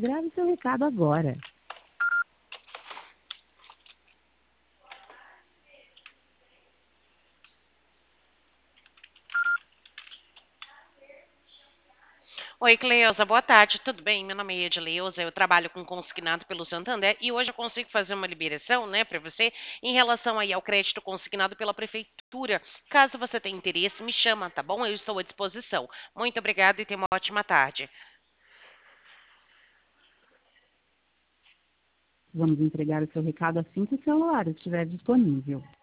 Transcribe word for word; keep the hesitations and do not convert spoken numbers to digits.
Grave seu recado agora. Oi, Cleusa, boa tarde, tudo bem? Meu nome é Edileuza, eu trabalho com consignado pelo Santander e hoje eu consigo fazer uma liberação, né, para você em relação aí ao crédito consignado pela prefeitura. Caso você tenha interesse, me chama, tá bom? Eu estou à disposição. Muito obrigada e tenha uma ótima tarde. Vamos entregar o seu recado assim que o celular estiver disponível.